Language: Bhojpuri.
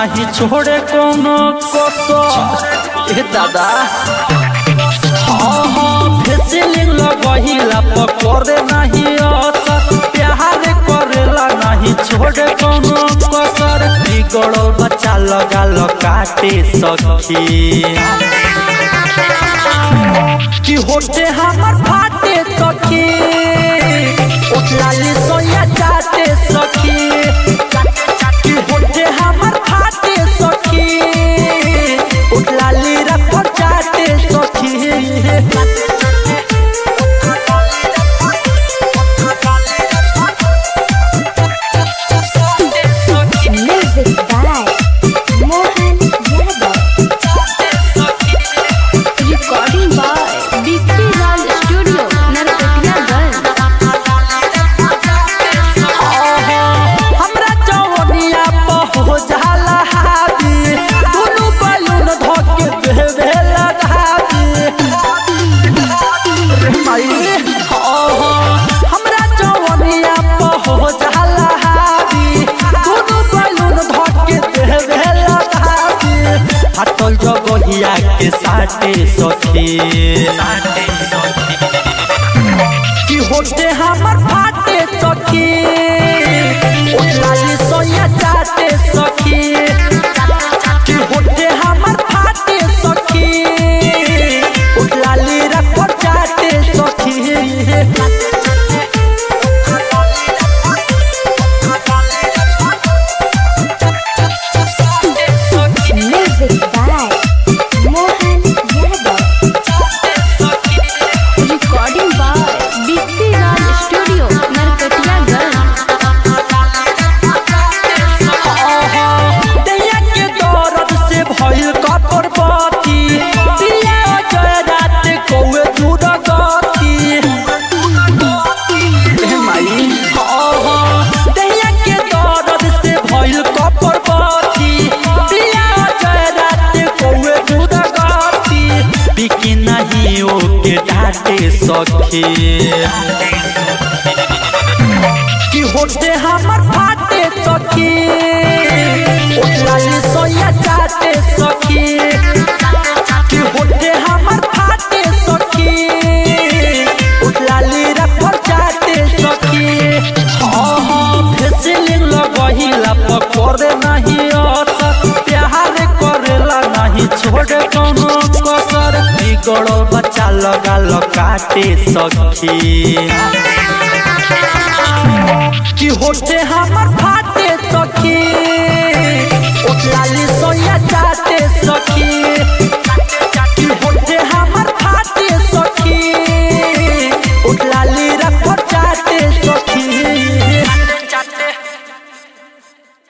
नहीं छोड़े कोनो कसर ए दादा फेसिलिंग लगहिला पकड़े नहीं असर प्यार करेला नहीं छोड़े कोनो कसर बिगड़ल बच्चा लगा काटे सखी कि होते हमर फाटे सखी उठलाली सोया चाटे सखी कि होते हमर फाटे सखी उठलाली रखो चाटे सखी हटल जगहिया के साटे सखी कि होते हमर फाटे सखी उठलाली सोया चाटे सखी कि होते हमर फाटे सखी उठलाली रखो चाटे सखी सखी कि होते हमर फाटे सखी उठलाली सोया चाटे सखी कि होते हमर फाटे सखी उठलाली रखो चाटे सखी फेसिलिंग लगहिला पकड़े नहीं असर प्यार करेला नहीं छोड़े कोनो कसर बिगड़ल बच्चा लगा काटे सखी कि होते हमर फाटे सखी